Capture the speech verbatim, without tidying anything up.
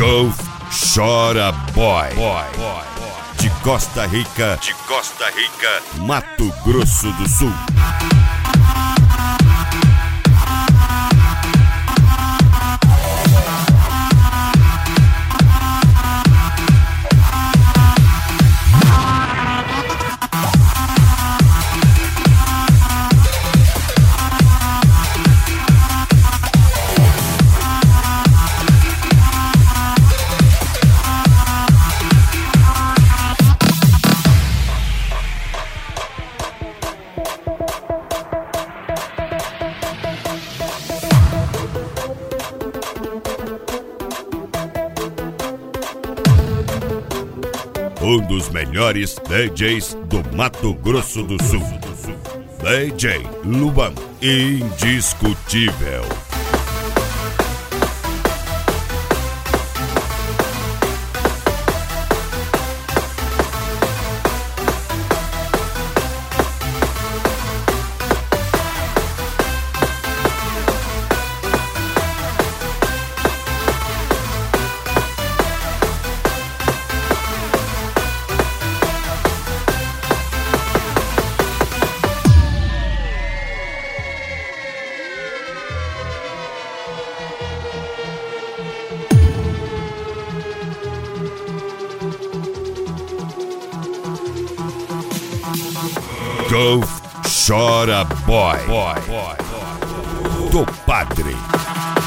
Golf Chora Boy. De Costa Rica, de Costa Rica, Mato Grosso do Sul. Um dos melhores D Js do Mato Grosso do Sul. D J Luan, indiscutível. Golf Chora Boy. Do Padre.